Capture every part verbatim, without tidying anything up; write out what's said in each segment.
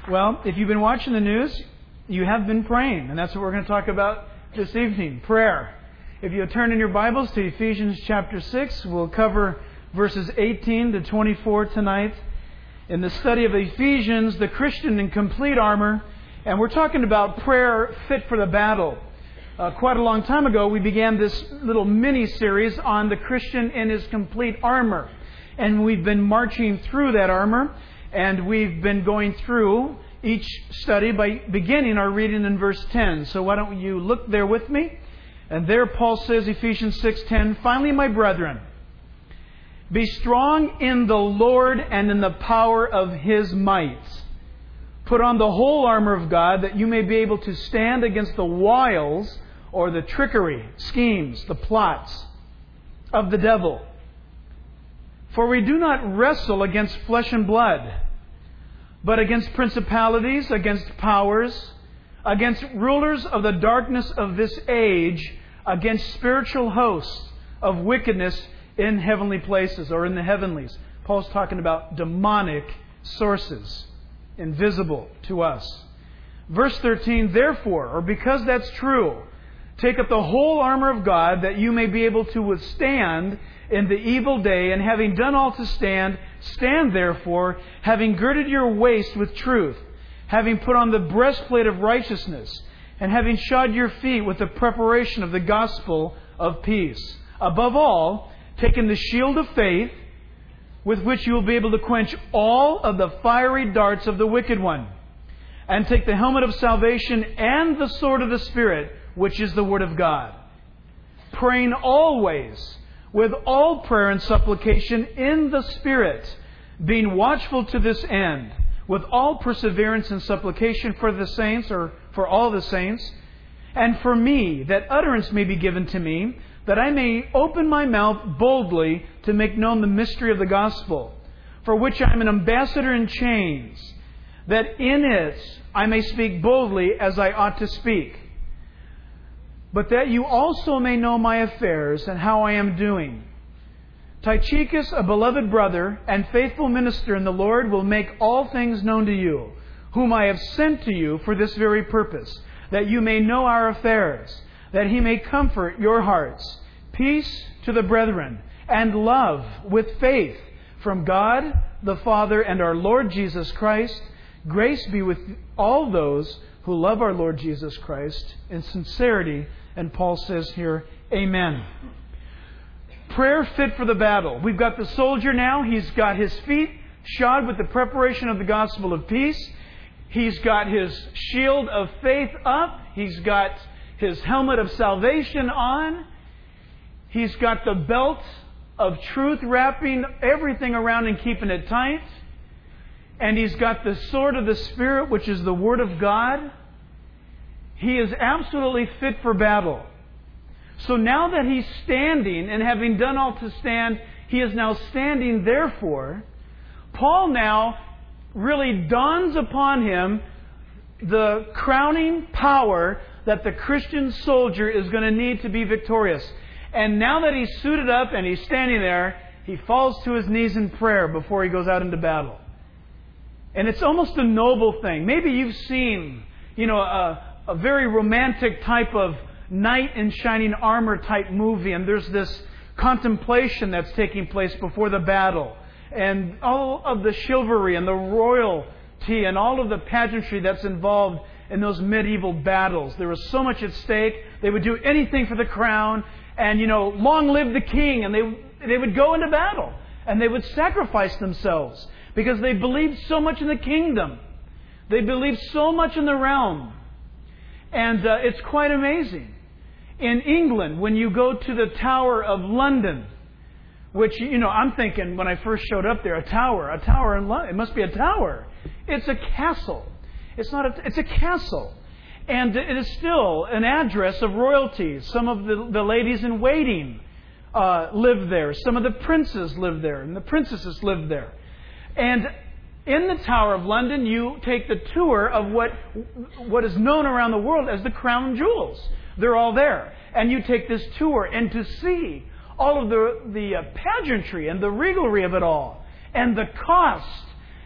Well, if you've been watching the news, you have been praying. And that's what we're going to talk about this evening, prayer. If you turn in your Bibles to Ephesians chapter six, we'll cover verses eighteen to twenty-four tonight in the study of Ephesians, the Christian in complete armor. And we're talking about prayer fit for the battle. Uh, quite a long time ago, we began this little mini-series on the Christian in his complete armor. And we've been marching through that armor. And we've been going through each study by beginning our reading in verse ten. So why don't you look there with me? And there Paul says, Ephesians six ten, "Finally, my brethren, be strong in the Lord and in the power of His might. Put on the whole armor of God, that you may be able to stand against the wiles or the trickery, schemes, the plots of the devil. For we do not wrestle against flesh and blood, but against principalities, against powers, against rulers of the darkness of this age, against spiritual hosts of wickedness in heavenly places," or in the heavenlies. Paul's talking about demonic sources, invisible to us. Verse thirteen, "Therefore," or because that's true, "take up the whole armor of God, that you may be able to withstand in the evil day, and having done all to stand, stand therefore, having girded your waist with truth, having put on the breastplate of righteousness, and having shod your feet with the preparation of the gospel of peace. Above all, taking the shield of faith, with which you will be able to quench all of the fiery darts of the wicked one. And take the helmet of salvation and the sword of the Spirit, which is the Word of God. Praying always with all prayer and supplication in the Spirit, being watchful to this end, with all perseverance and supplication for the saints," or for all the saints, "and for me, that utterance may be given to me, that I may open my mouth boldly to make known the mystery of the gospel, for which I am an ambassador in chains, that in it I may speak boldly as I ought to speak. But that you also may know my affairs and how I am doing. Tychicus, a beloved brother and faithful minister in the Lord, will make all things known to you, whom I have sent to you for this very purpose, that you may know our affairs, that he may comfort your hearts. Peace to the brethren, and love with faith from God the Father and our Lord Jesus Christ. Grace be with all those who love our Lord Jesus Christ in sincerity." And Paul says here, Amen. Prayer fit for the battle. We've got the soldier now. He's got his feet shod with the preparation of the gospel of peace. He's got his shield of faith up. He's got his helmet of salvation on. He's got the belt of truth wrapping everything around and keeping it tight. And he's got the sword of the Spirit, which is the Word of God. He is absolutely fit for battle. So now that he's standing, and having done all to stand, he is now standing therefore. Paul now really dawns upon him the crowning power that the Christian soldier is going to need to be victorious. And now that he's suited up and he's standing there, he falls to his knees in prayer before he goes out into battle. And it's almost a noble thing. Maybe you've seen, you know, a, a very romantic type of knight in shining armor type movie, and there's this contemplation that's taking place before the battle, and all of the chivalry and the royalty and all of the pageantry that's involved in those medieval battles. There was so much at stake. They would do anything for the crown, and, you know, long live the king, and they they would go into battle, and they would sacrifice themselves because they believed so much in the kingdom. They believed so much in the realm. And uh, it's quite amazing. In England, when you go to the Tower of London, which, you know, I'm thinking when I first showed up there, a tower, a tower in London, it must be a tower. It's a castle. It's not a, it's a castle. And it is still an address of royalty. Some of the, the ladies in waiting uh, live there. Some of the princes live there, and the princesses live there. And in the Tower of London, you take the tour of what what is known around the world as the crown jewels. They're all there. And you take this tour, and to see all of the, the uh, pageantry and the regalry of it all, and the cost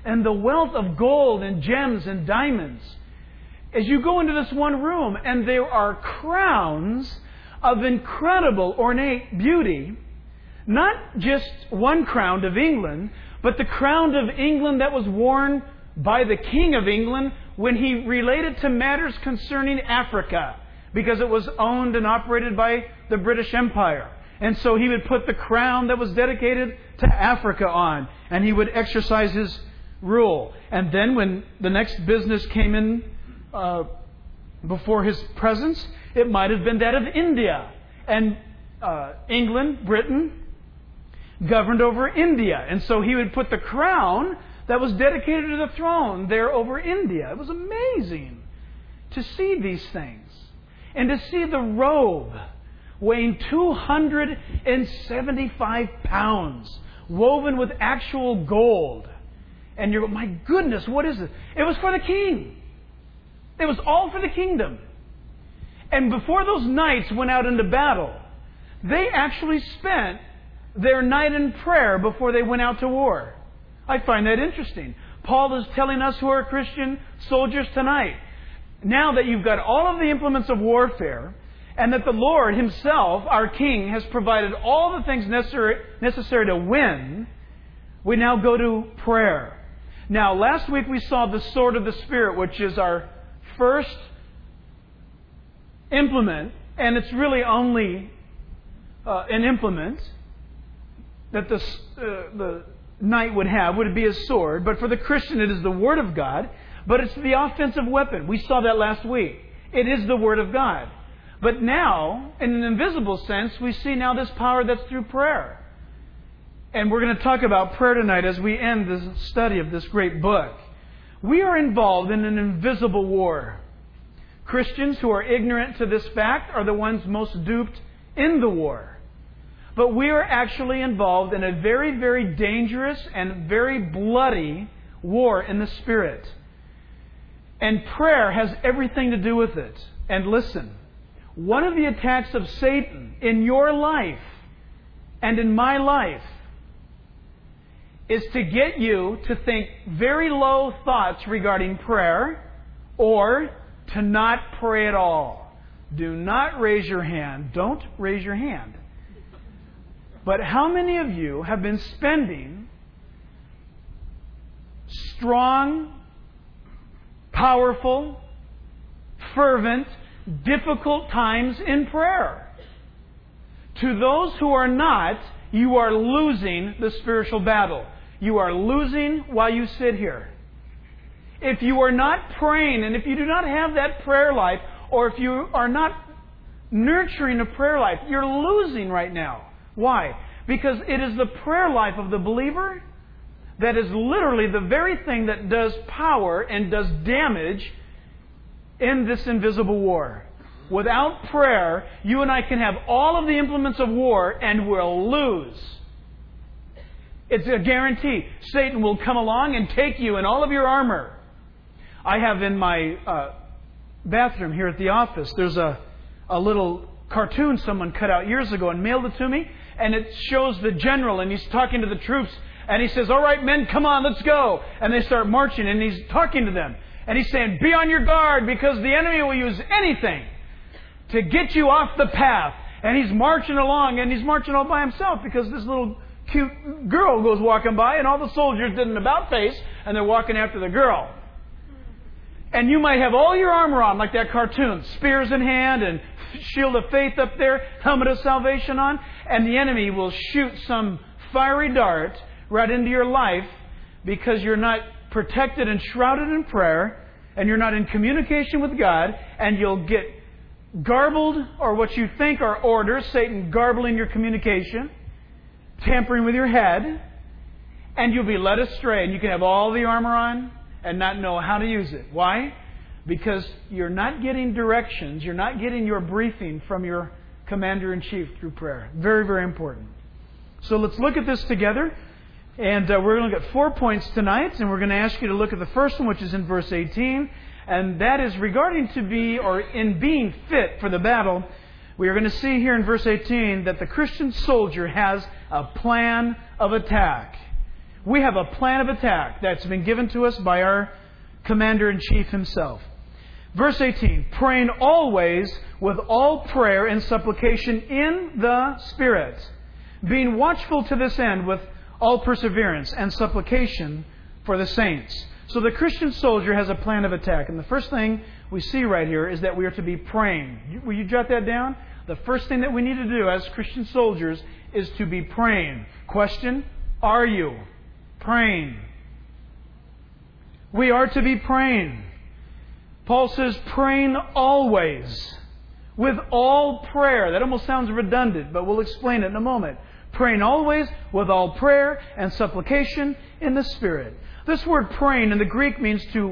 and the wealth of gold and gems and diamonds. As you go into this one room, and there are crowns of incredible ornate beauty, not just one crown of England, but the crown of England that was worn by the King of England when he related to matters concerning Africa, because it was owned and operated by the British Empire. And so he would put the crown that was dedicated to Africa on, and he would exercise his rule. And then when the next business came in uh, before his presence, it might have been that of India. And uh, England, Britain, governed over India. And so he would put the crown that was dedicated to the throne there over India. It was amazing to see these things. And to see the robe weighing two hundred seventy-five pounds, woven with actual gold. And you're, my goodness, what is it? It was for the king. It was all for the kingdom. And before those knights went out into battle, they actually spent their night in prayer before they went out to war. I find that interesting. Paul is telling us who are Christian soldiers tonight, now that you've got all of the implements of warfare, and that the Lord Himself, our King, has provided all the things necessary, necessary to win, we now go to prayer. Now, last week we saw the sword of the Spirit, which is our first implement, and it's really only uh, an implement that the, uh, the knight would have, would be a sword. But for the Christian, it is the Word of God, but it's the offensive weapon. We saw that last week. It is the Word of God. But now, in an invisible sense, we see now this power that's through prayer. And we're going to talk about prayer tonight as we end the study of this great book. We are involved in an invisible war. Christians who are ignorant to this fact are the ones most duped in the war. But we are actually involved in a very, very dangerous and very bloody war in the Spirit. And prayer has everything to do with it. And listen, one of the attacks of Satan in your life and in my life is to get you to think very low thoughts regarding prayer, or to not pray at all. Do not raise your hand. Don't raise your hand. But how many of you have been spending strong, powerful, fervent, difficult times in prayer? To those who are not, you are losing the spiritual battle. You are losing while you sit here. If you are not praying, and if you do not have that prayer life, or if you are not nurturing a prayer life, you're losing right now. Why? Because it is the prayer life of the believer that is literally the very thing that does power and does damage in this invisible war. Without prayer, you and I can have all of the implements of war and we'll lose. It's a guarantee. Satan will come along and take you in all of your armor. I have in my uh, bathroom here at the office, there's a, a little cartoon someone cut out years ago and mailed it to me. And it shows the general, and he's talking to the troops. And he says, all right, men, come on, let's go. And they start marching, and he's talking to them. And he's saying, be on your guard, because the enemy will use anything to get you off the path. And he's marching along, and he's marching all by himself, because this little cute girl goes walking by, and all the soldiers did an about face, and they're walking after the girl. And you might have all your armor on, like that cartoon, spears in hand, and shield of faith up there, helmet of salvation on, and the enemy will shoot some fiery dart right into your life because you're not protected and shrouded in prayer, and you're not in communication with God, and you'll get garbled, or what you think are orders, Satan garbling your communication, tampering with your head, and you'll be led astray, and you can have all the armor on and not know how to use it. Why? Because you're not getting directions, you're not getting your briefing from your Commander-in-Chief through prayer. Very, very important. So let's look at this together. And uh, we're going to look at four points tonight. And we're going to ask you to look at the first one, which is in verse eighteen. And that is regarding to be, or in being fit for the battle. We are going to see here in verse eighteen that the Christian soldier has a plan of attack. We have a plan of attack that's been given to us by our Commander-in-Chief himself. Verse eighteen, praying always with all prayer and supplication in the Spirit, being watchful to this end with all perseverance and supplication for the saints. So the Christian soldier has a plan of attack. And the first thing we see right here is that we are to be praying. Will you jot that down? The first thing that we need to do as Christian soldiers is to be praying. Question, are you praying? We are to be praying. Paul says, praying always with all prayer. That almost sounds redundant, but we'll explain it in a moment. Praying always with all prayer and supplication in the Spirit. This word praying in the Greek means to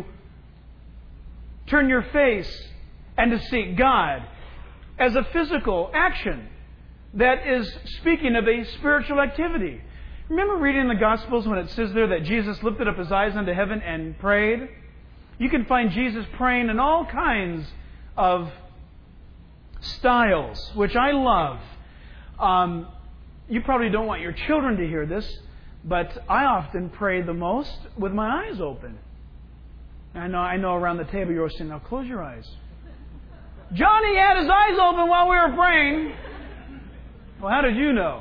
turn your face and to seek God as a physical action that is speaking of a spiritual activity. Remember reading in the Gospels when it says there that Jesus lifted up His eyes unto heaven and prayed? You can find Jesus praying in all kinds of styles, which I love. Um, you probably don't want your children to hear this, but I often pray the most with my eyes open. I know, I know around the table you're saying, now close your eyes. Johnny had his eyes open while we were praying. Well, how did you know?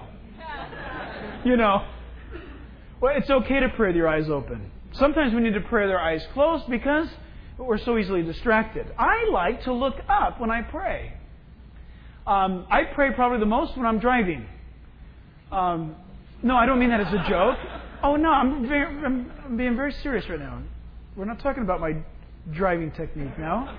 You know. Well, it's okay to pray with your eyes open. Sometimes we need to pray with our eyes closed because we're so easily distracted. I like to look up when I pray. Um, I pray probably the most when I'm driving. Um, no, I don't mean that as a joke. Oh, no, I'm, very, I'm, I'm being very serious right now. We're not talking about my driving technique now.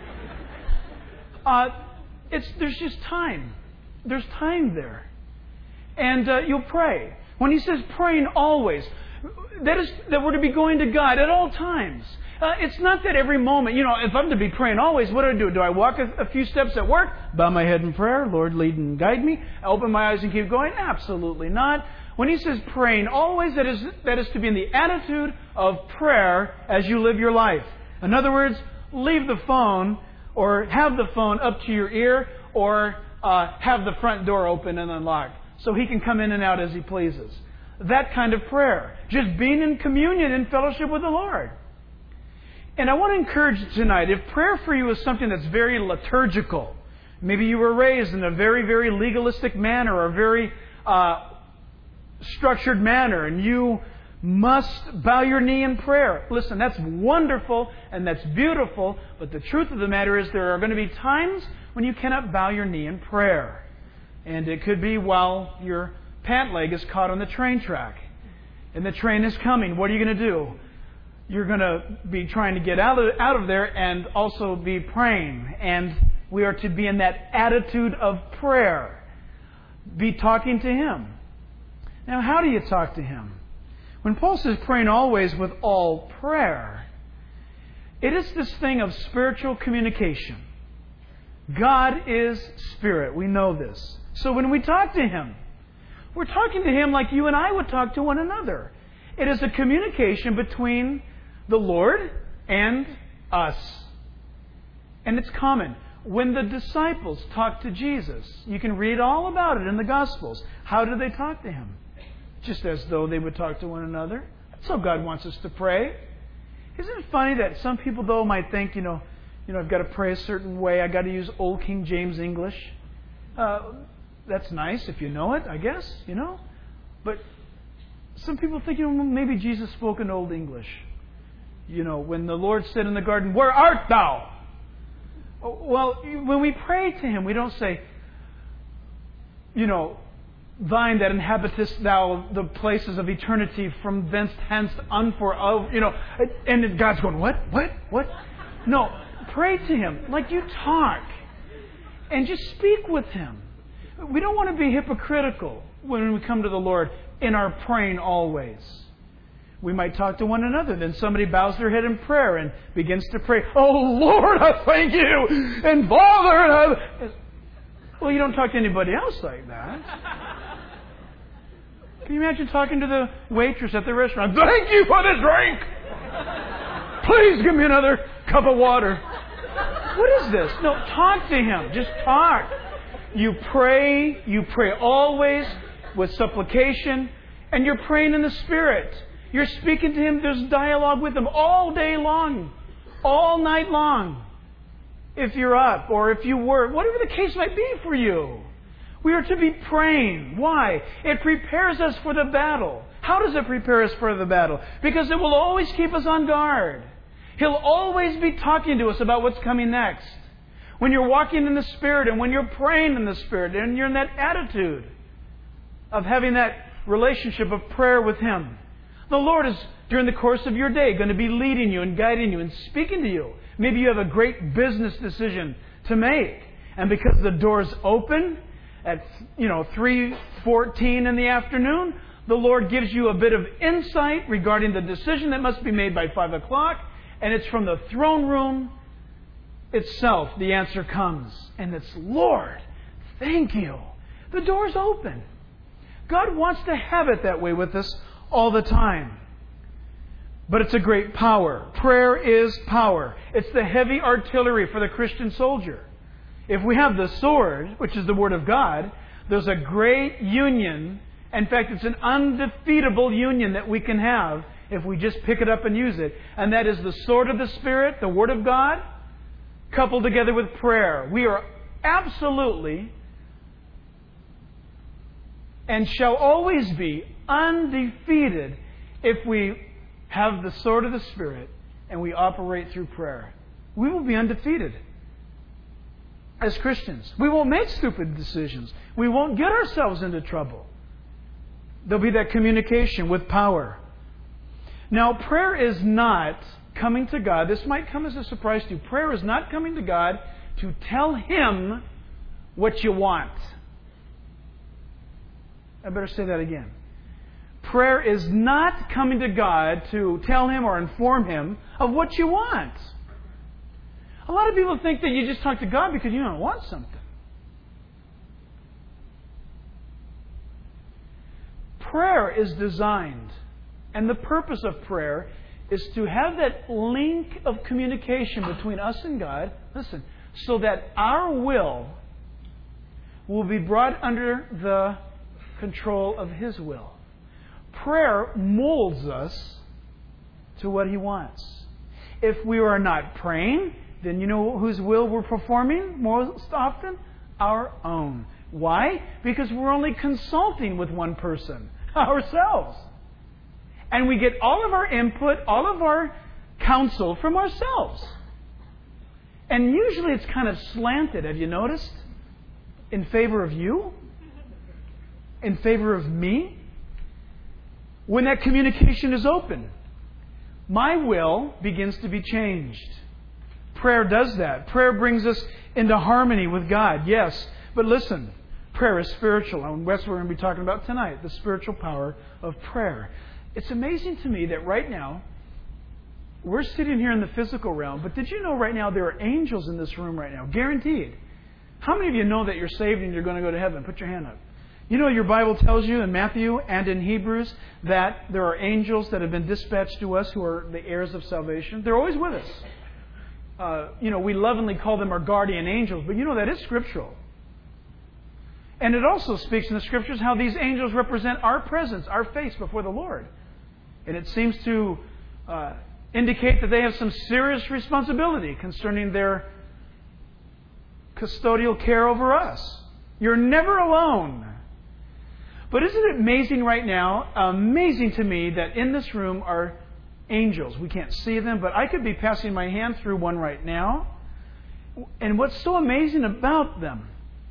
Uh, it's there's just time. There's time there. And uh, you'll pray. When he says praying always, that is that we're to be going to God at all times. Uh, it's not that every moment, you know, if I'm to be praying always, what do I do? Do I walk a, a few steps at work, bow my head in prayer, Lord, lead and guide me, open my eyes and keep going? Absolutely not. When he says praying always, that is, that is to be in the attitude of prayer as you live your life. In other words, leave the phone or have the phone up to your ear or uh, have the front door open and unlocked so he can come in and out as he pleases. That kind of prayer. Just being in communion and fellowship with the Lord. And I want to encourage you tonight, if prayer for you is something that's very liturgical, maybe you were raised in a very, very legalistic manner or a very uh, structured manner, and you must bow your knee in prayer. Listen, that's wonderful and that's beautiful, but the truth of the matter is there are going to be times when you cannot bow your knee in prayer. And it could be while your pant leg is caught on the train track and the train is coming. What are you going to do? You're going to be trying to get out of, out of there and also be praying. And we are to be in that attitude of prayer. Be talking to Him. Now, how do you talk to Him? When Paul says praying always with all prayer, it is this thing of spiritual communication. God is Spirit. We know this. So when we talk to Him, we're talking to Him like you and I would talk to one another. It is a communication between the Lord and us. And it's common. When the disciples talked to Jesus, you can read all about it in the Gospels. How did they talk to Him? Just as though they would talk to one another. That's how God wants us to pray. Isn't it funny that some people, though, might think, you know, you know, I've got to pray a certain way. I've got to use Old King James English. Uh, that's nice if you know it, I guess, you know. But some people think, you know, maybe Jesus spoke in Old English. You know, when the Lord said in the garden, "Where art thou?" Well, when we pray to Him, we don't say, you know, "Thine that inhabitest thou the places of eternity, from thence hence unfor of," you know, and God's going, what, what, what? No, pray to Him like you talk, and just speak with Him. We don't want to be hypocritical when we come to the Lord in our praying always. We might talk to one another. Then somebody bows their head in prayer and begins to pray, "Oh Lord, I thank you, and Father," and I... Well, you don't talk to anybody else like that. Can you imagine talking to the waitress at the restaurant? "Thank you for the drink. Please give me another cup of water." What is this? No, talk to Him. Just talk. You pray. You pray always with supplication. And you're praying in the Spirit. You're speaking to Him. There's dialogue with Him all day long, all night long. If you're up or if you work, whatever the case might be for you. We are to be praying. Why? It prepares us for the battle. How does it prepare us for the battle? Because it will always keep us on guard. He'll always be talking to us about what's coming next. When you're walking in the Spirit and when you're praying in the Spirit and you're in that attitude of having that relationship of prayer with Him, the Lord is, during the course of your day, going to be leading you and guiding you and speaking to you. Maybe you have a great business decision to make. And because the door's open at, you know, three fourteen in the afternoon, the Lord gives you a bit of insight regarding the decision that must be made by five o'clock. And it's from the throne room itself the answer comes. And it's, Lord, thank you. The door's open. God wants to have it that way with us all the time. But it's a great power. Prayer is power. It's the heavy artillery for the Christian soldier. If we have the sword, which is the Word of God, there's a great union. In fact, it's an undefeatable union that we can have if we just pick it up and use it. And that is the sword of the Spirit, the Word of God, coupled together with prayer. We are absolutely and shall always be undefeated if we have the sword of the Spirit and we operate through prayer. We will be undefeated as Christians. We won't make stupid decisions. We won't get ourselves into trouble. There'll be that communication with power. Now, prayer is not coming to God. This might come as a surprise to you. Prayer is not coming to God to tell Him what you want. I better say that again. Prayer is not coming to God to tell Him or inform Him of what you want. A lot of people think that you just talk to God because you don't want something. Prayer is designed, and the purpose of prayer is to have that link of communication between us and God, listen, so that our will will be brought under the control of His will. Prayer molds us to what He wants. If we are not praying, then you know whose will we're performing most often? Our own. Why? Because we're only consulting with one person, ourselves. And we get all of our input, all of our counsel from ourselves. And usually it's kind of slanted, have you noticed? In favor of you? In favor of me? When that communication is open, my will begins to be changed. Prayer does that. Prayer brings us into harmony with God, yes. But listen, prayer is spiritual. And that's what we're going to be talking about tonight, the spiritual power of prayer. It's amazing to me that right now, we're sitting here in the physical realm, but did you know right now there are angels in this room right now? Guaranteed. How many of you know that you're saved and you're going to go to heaven? Put your hand up. You know your Bible tells you in Matthew and in Hebrews that there are angels that have been dispatched to us who are the heirs of salvation. They're always with us. Uh, you know, we lovingly call them our guardian angels, but you know that is scriptural. And it also speaks in the Scriptures how these angels represent our presence, our face before the Lord. And it seems to uh, indicate that they have some serious responsibility concerning their custodial care over us. You're never alone. But isn't it amazing right now, amazing to me, that in this room are angels. We can't see them, but I could be passing my hand through one right now. And what's so amazing about them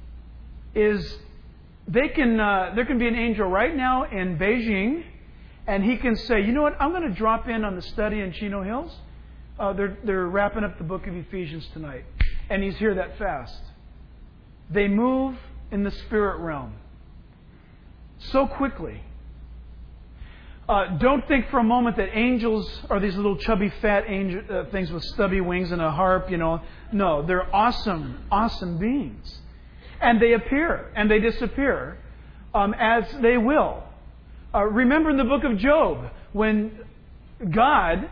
is they can. Uh, there can be an angel right now in Beijing, and he can say, you know what, I'm going to drop in on the study in Chino Hills. Uh, they're, they're wrapping up the book of Ephesians tonight. And he's here that fast. They move in the spirit realm so quickly. Uh, don't think for a moment that angels are these little chubby fat angel, uh, things with stubby wings and a harp, you know. No, they're awesome, awesome beings. And they appear and they disappear um, as they will. Uh, remember in the book of Job, when God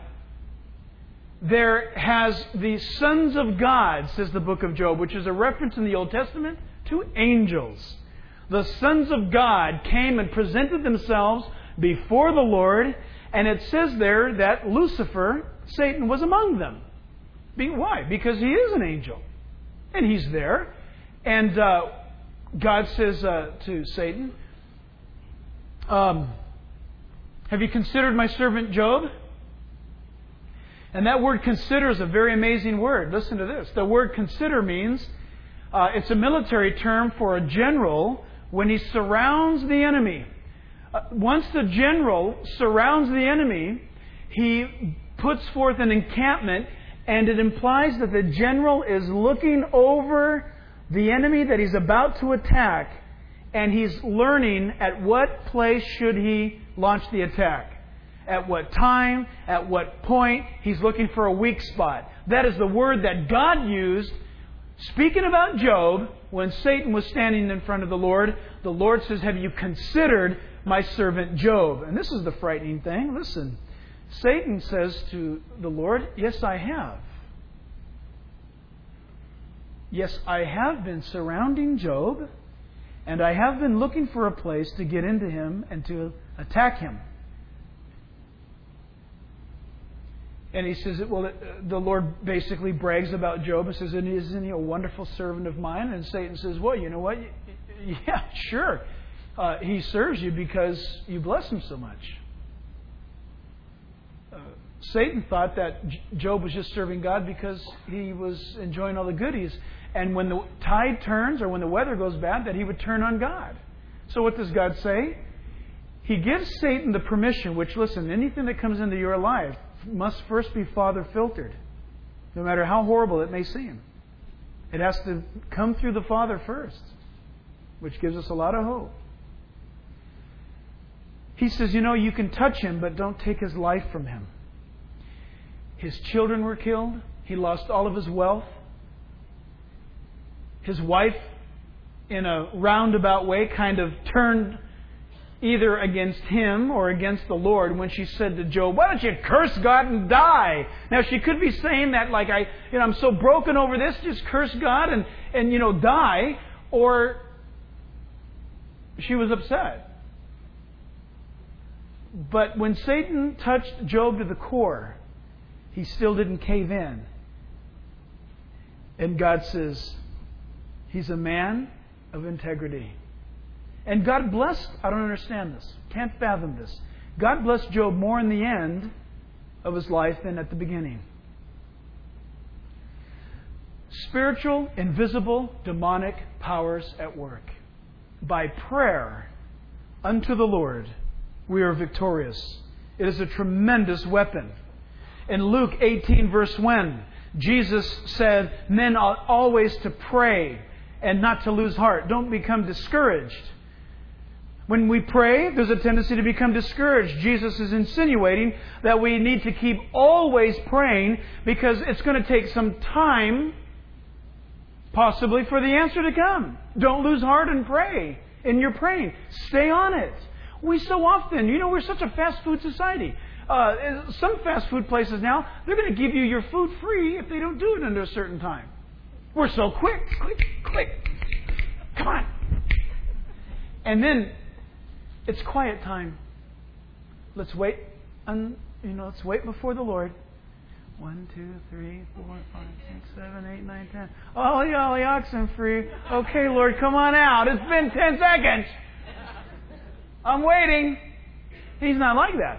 there has the sons of God, says the book of Job, which is a reference in the Old Testament to angels. The sons of God came and presented themselves before the Lord, And it says there that Lucifer, Satan, was among them. Be, why? Because he is an angel. And he's there. And uh, God says uh, to Satan, um, have you considered my servant Job? And that word consider is a very amazing word. Listen to this. The word consider means, uh, it's a military term for a general when he surrounds the enemy. Uh, once the general surrounds the enemy, he puts forth an encampment, and it implies that the general is looking over the enemy that he's about to attack, and he's learning at what place should he launch the attack. At what time, at what point, he's looking for a weak spot. That is the word that God used, speaking about Job, when Satan was standing in front of the Lord. The Lord says, have you considered my servant Job? And this is the frightening thing. Listen, Satan says to the Lord, yes, I have. Yes, I have been surrounding Job, and I have been looking for a place to get into him and to attack him. And he says, well, the Lord basically brags about Job and says, isn't he a wonderful servant of mine? And Satan says, well, you know what? Yeah, sure. Uh, he serves you because you bless him so much. Uh, Satan thought that Job was just serving God because he was enjoying all the goodies. And when the tide turns or when the weather goes bad, that he would turn on God. So what does God say? He gives Satan the permission, which, listen, anything that comes into your life must first be Father filtered, no matter how horrible it may seem. It has to come through the Father first, which gives us a lot of hope. He says, you know, you can touch him, but don't take his life from him. His children were killed. He lost all of his wealth. His wife, in a roundabout way, kind of turned either against him or against the Lord when she said to Job, why don't you curse God and die? Now, she could be saying that like, I, you know, I'm so broken over this, just curse God and, and, you know, die. Or she was upset. But when Satan touched Job to the core, he still didn't cave in. And God says, he's a man of integrity. And God blessed, I don't understand this, can't fathom this. God blessed Job more in the end of his life than at the beginning. Spiritual, invisible, demonic powers at work. By prayer unto the Lord, we are victorious. It is a tremendous weapon. In Luke eighteen, verse one, Jesus said, men ought always to pray and not to lose heart. Don't become discouraged. When we pray, there's a tendency to become discouraged. Jesus is insinuating that we need to keep always praying because it's going to take some time, possibly, for the answer to come. Don't lose heart and pray in your praying. Stay on it. We so often, you know, we're such a fast food society. Uh, some fast food places now, they're going to give you your food free if they don't do it under a certain time. We're so quick, quick, quick. Come on. And then it's quiet time. Let's wait. Un, you know, let's wait before the Lord. One, two, three, four, five, six, seven, eight, nine, ten. Oh, yeah, all the oxen free. Okay, Lord, come on out. It's been ten seconds. I'm waiting. He's not like that.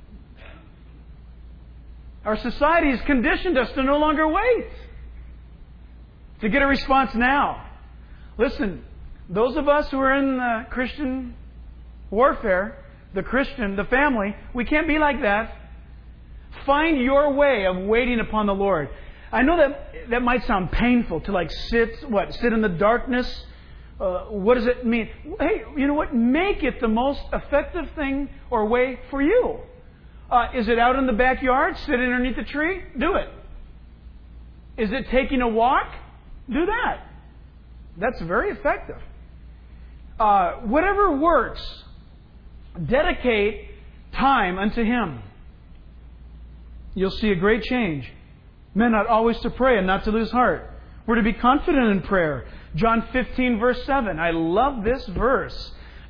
Our society has conditioned us to no longer wait. To get a response now. Listen, those of us who are in the Christian warfare, the Christian, the family, we can't be like that. Find your way of waiting upon the Lord. I know that that might sound painful to like sit, what, sit in the darkness. Uh, what does it mean? Hey, you know what? Make it the most effective thing or way for you. Uh, is it out in the backyard, sitting underneath a tree? Do it. Is it taking a walk? Do that. That's very effective. Uh, whatever works, dedicate time unto Him. You'll see a great change. Men ought always to pray and not to lose heart. We're to be confident in prayer. John fifteen, verse seven. I love this verse.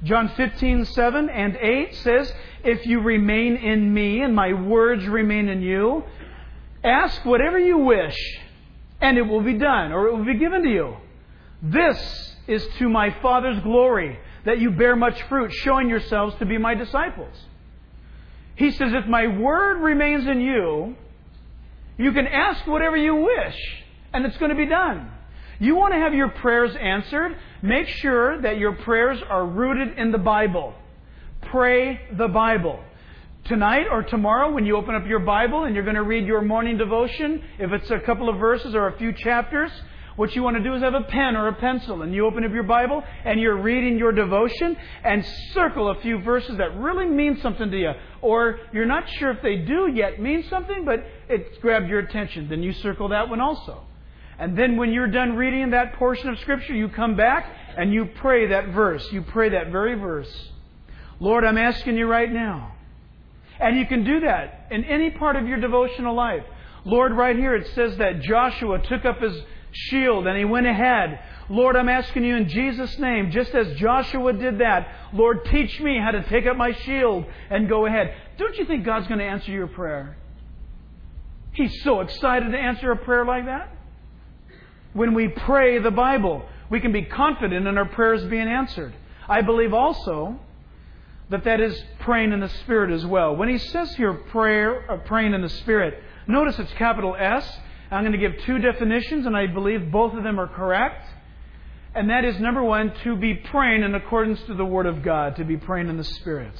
John fifteen, seven and eight says, if you remain in me and my words remain in you, ask whatever you wish and it will be done, or it will be given to you. This is to my Father's glory, that you bear much fruit, showing yourselves to be my disciples. He says, if my word remains in you, you can ask whatever you wish, and it's going to be done. You want to have your prayers answered? Make sure that your prayers are rooted in the Bible. Pray the Bible. Tonight or tomorrow, when you open up your Bible and you're going to read your morning devotion, if it's a couple of verses or a few chapters, what you want to do is have a pen or a pencil, and you open up your Bible and you're reading your devotion, and circle a few verses that really mean something to you. Or you're not sure if they do yet mean something, but it's grabbed your attention. Then you circle that one also. And then when you're done reading that portion of Scripture, you come back and you pray that verse. You pray that very verse. Lord, I'm asking you right now. And you can do that in any part of your devotional life. Lord, right here it says that Joshua took up his shield and he went ahead. Lord, I'm asking you in Jesus' name, just as Joshua did that, Lord, teach me how to take up my shield and go ahead. Don't you think God's going to answer your prayer? He's so excited to answer a prayer like that. When we pray the Bible, we can be confident in our prayers being answered. I believe also that that is praying in the Spirit as well. When he says here prayer, uh, praying in the Spirit, notice it's capital S. I'm going to give two definitions, and I believe both of them are correct. And that is, number one, to be praying in accordance to the Word of God, to be praying in the Spirit.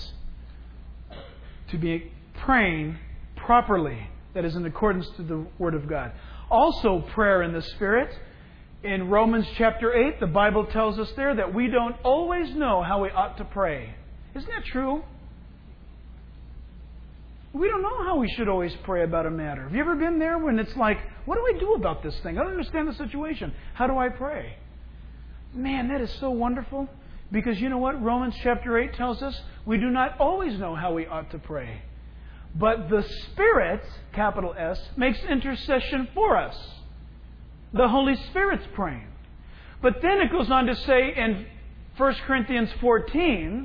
To be praying properly, that is in accordance to the Word of God. Also, prayer in the Spirit. In Romans chapter eight, the Bible tells us there that we don't always know how we ought to pray. Isn't that true? We don't know how we should always pray about a matter. Have you ever been there when it's like, what do I do about this thing? I don't understand the situation. How do I pray? Man, that is so wonderful. Because you know what? Romans chapter eight tells us we do not always know how we ought to pray. But the Spirit, capital S, makes intercession for us. The Holy Spirit's praying. But then it goes on to say in First Corinthians fourteen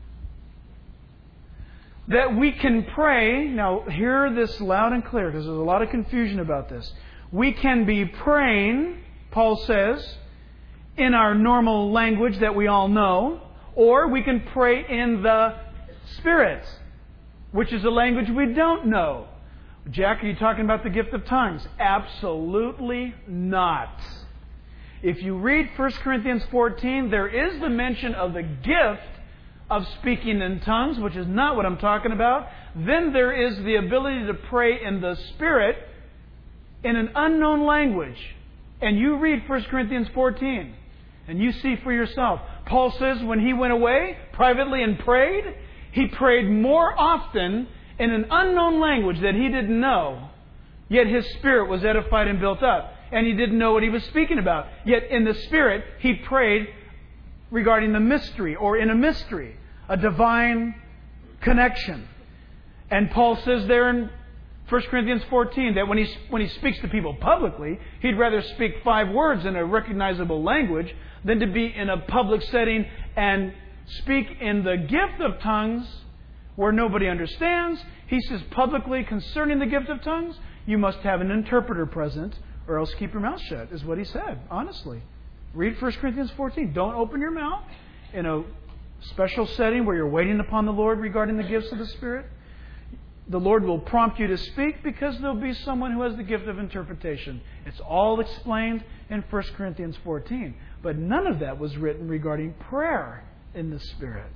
that we can pray. Now, hear this loud and clear, because there's a lot of confusion about this. We can be praying, Paul says, in our normal language that we all know, or we can pray in the Spirit, which is a language we don't know. Jack, are you talking about the gift of tongues? Absolutely not. If you read First Corinthians fourteen, there is the mention of the gift of speaking in tongues, which is not what I'm talking about. Then there is the ability to pray in the Spirit in an unknown language. And you read First Corinthians fourteen, and you see for yourself. Paul says when he went away privately and prayed, he prayed more often in an unknown language that he didn't know. Yet his spirit was edified and built up. And he didn't know what he was speaking about. Yet in the Spirit, he prayed regarding the mystery, or in a mystery, a divine connection. And Paul says there in First Corinthians fourteen that when he, when he speaks to people publicly, he'd rather speak five words in a recognizable language than to be in a public setting and speak in the gift of tongues where nobody understands. He says publicly concerning the gift of tongues, you must have an interpreter present or else keep your mouth shut, is what he said, honestly. Read First Corinthians fourteen. Don't open your mouth in a special setting where you're waiting upon the Lord regarding the gifts of the Spirit. The Lord will prompt you to speak because there'll be someone who has the gift of interpretation. It's all explained in First Corinthians fourteen. But none of that was written regarding prayer in the Spirit.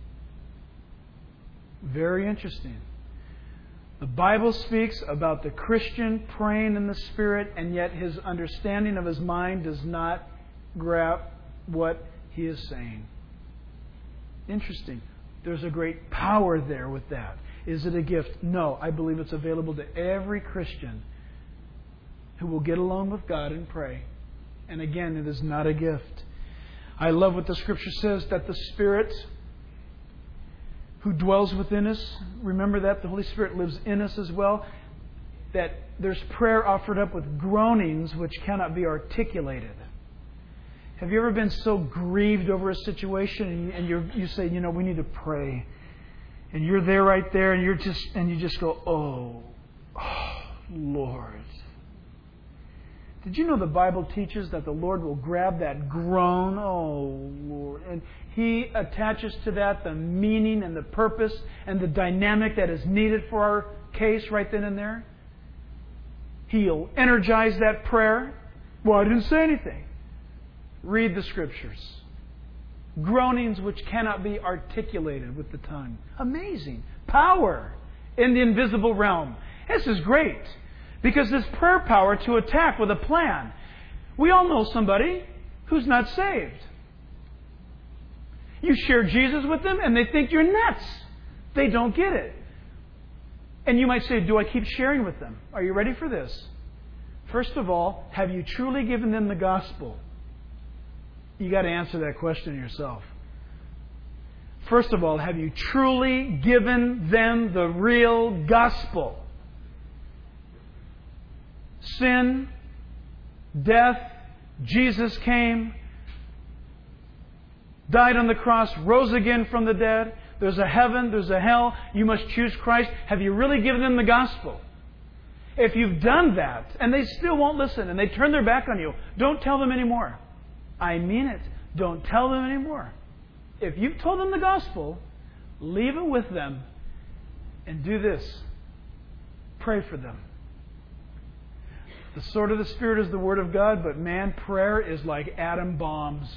Very interesting. The Bible speaks about the Christian praying in the Spirit, and yet his understanding of his mind does not grasp what he is saying. Interesting. There's a great power there with that. Is it a gift? No. I believe it's available to every Christian who will get alone with God and pray. And again, it is not a gift. I love what the Scripture says, that the Spirit who dwells within us, remember that the Holy Spirit lives in us as well, that there's prayer offered up with groanings which cannot be articulated. Have you ever been so grieved over a situation and you, and you're, you say, you know, we need to pray. And you're there right there and you're just and you just go, oh, oh, Lord. Did you know the Bible teaches that the Lord will grab that groan? Oh, Lord. And He attaches to that the meaning and the purpose and the dynamic that is needed for our case right then and there. He'll energize that prayer. Well, I didn't say anything. Read the Scriptures. Groanings which cannot be articulated with the tongue. Amazing. Power in the invisible realm. This is great. Because this prayer power to attack with a plan. We all know somebody who's not saved. You share Jesus with them and they think you're nuts. They don't get it. And you might say, do I keep sharing with them? Are you ready for this? First of all, have you truly given them the gospel? You got to answer that question yourself. First of all, have you truly given them the real gospel? Sin, death, Jesus came, died on the cross, rose again from the dead. There's a heaven, there's a hell. You must choose Christ. Have you really given them the gospel? If you've done that, and they still won't listen, and they turn their back on you, don't tell them anymore. I mean it. Don't tell them anymore. If you've told them the gospel, leave it with them and do this. Pray for them. The sword of the Spirit is the Word of God, but man, prayer is like atom bombs.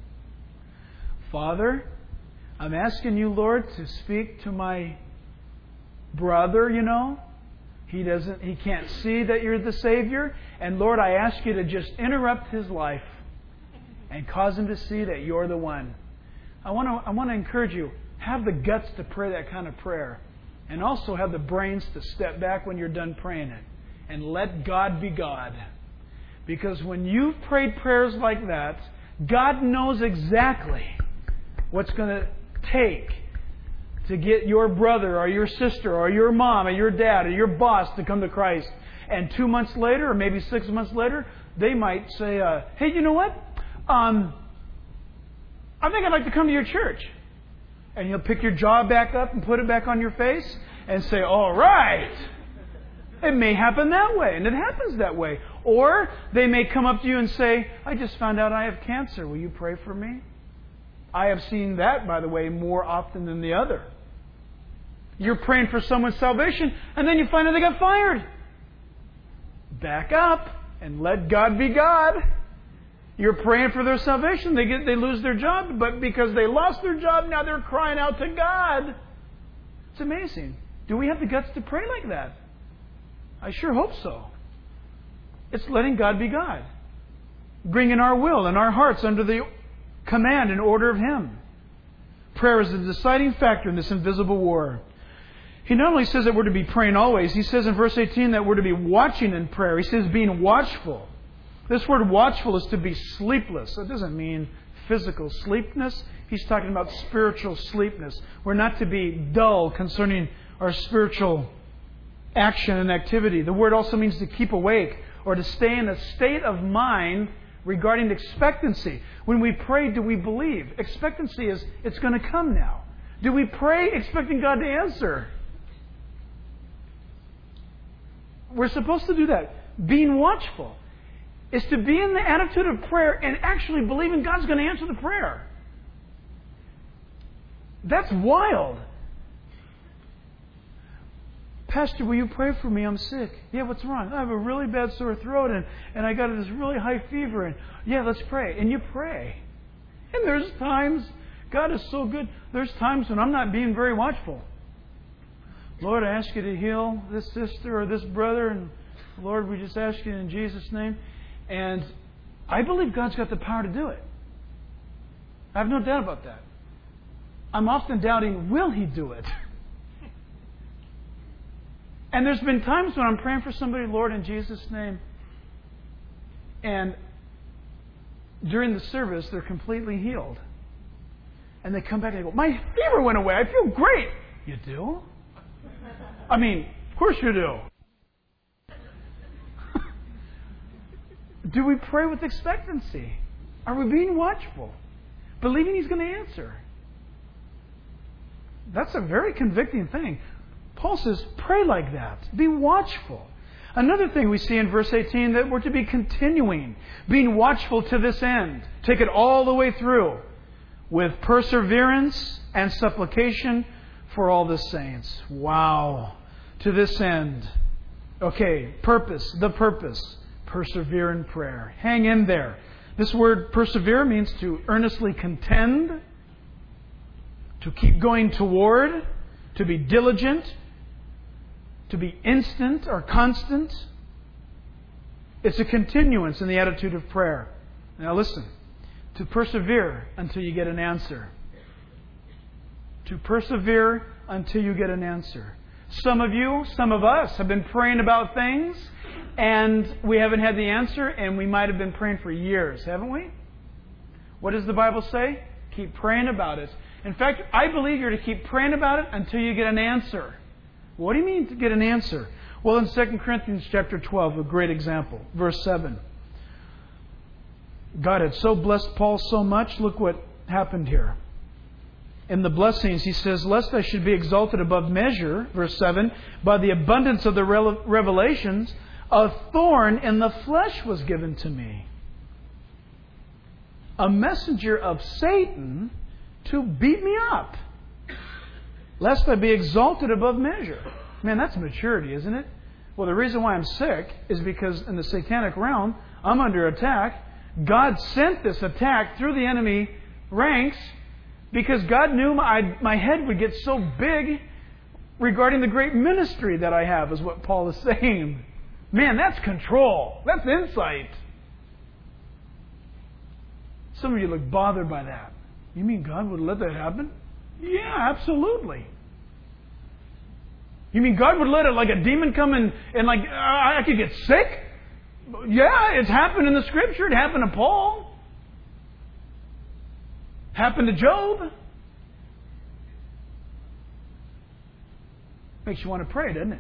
Father, I'm asking you, Lord, to speak to my brother, you know. He doesn't, he can't see that you're the Savior. And Lord, I ask you to just interrupt his life and cause him to see that you're the one. I want to, I want to encourage you, have the guts to pray that kind of prayer. And also have the brains to step back when you're done praying it. And let God be God. Because when you've prayed prayers like that, God knows exactly what's going to take to get your brother or your sister or your mom or your dad or your boss to come to Christ. And two months later, or maybe six months later, they might say, uh, hey, you know what? Um, I think I'd like to come to your church. And you'll pick your jaw back up and put it back on your face and say, all right. It may happen that way, and it happens that way. Or they may come up to you and say, I just found out I have cancer. Will you pray for me? I have seen that, by the way, more often than the other. You're praying for someone's salvation, and then you find out they got fired. Back up and let God be God. You're praying for their salvation. They get, they lose their job, but because they lost their job, now they're crying out to God. It's amazing. Do we have the guts to pray like that? I sure hope so. It's letting God be God. Bringing our will and our hearts under the command and order of Him. Prayer is the deciding factor in this invisible war. He not only says that we're to be praying always, he says in verse eighteen that we're to be watching in prayer. He says being watchful. This word watchful is to be sleepless. That doesn't mean physical sleepness. He's talking about spiritual sleepness. We're not to be dull concerning our spiritual action and activity. The word also means to keep awake or to stay in a state of mind regarding expectancy. When we pray, do we believe? Expectancy is, it's going to come now. Do we pray expecting God to answer? We're supposed to do that. Being watchful is to be in the attitude of prayer and actually believing God's going to answer the prayer. That's wild. Pastor, will you pray for me? I'm sick. Yeah, what's wrong? I have a really bad sore throat and, and I got this really high fever. And yeah, let's pray. And you pray. And there's times, God is so good, there's times when I'm not being very watchful. Lord, I ask you to heal this sister or this brother. And Lord, we just ask you in Jesus' name. And I believe God's got the power to do it. I have no doubt about that. I'm often doubting, will He do it? And there's been times when I'm praying for somebody, Lord, in Jesus' name, and during the service, they're completely healed. And they come back and they go, my fever went away. I feel great. You do? I mean, of course you do. Do we pray with expectancy? Are we being watchful? Believing He's going to answer. That's a very convicting thing. Paul says, pray like that. Be watchful. Another thing we see in verse eighteen, that we're to be continuing, being watchful to this end. Take it all the way through with perseverance and supplication for all the saints. Wow. To this end. Okay, purpose, the purpose. Persevere in prayer. Hang in there. This word persevere means to earnestly contend, to keep going toward, to be diligent, to be instant or constant. It's a continuance in the attitude of prayer. Now listen. To persevere until you get an answer. To persevere until you get an answer. Some of you, some of us have been praying about things and we haven't had the answer, and we might have been praying for years, haven't we? What does the Bible say? Keep praying about it. In fact, I believe you're to keep praying about it until you get an answer. What do you mean to get an answer? Well, in Second Corinthians chapter twelve, a great example, verse seven. God had so blessed Paul so much. Look what happened here. In the blessings, he says, lest I should be exalted above measure, verse seven, by the abundance of the revelations, a thorn in the flesh was given to me. A messenger of Satan to beat me up. Lest I be exalted above measure. Man, that's maturity, isn't it? Well, the reason why I'm sick is because in the satanic realm, I'm under attack. God sent this attack through the enemy ranks because God knew my, my head would get so big regarding the great ministry that I have, is what Paul is saying. Man, that's control. That's insight. Some of you look bothered by that. You mean God would let that happen? Yeah, absolutely. You mean God would let it, like a demon come in and like, uh, I could get sick? Yeah, it's happened in the Scripture. It happened to Paul. Happened to Job. Makes you want to pray, doesn't it?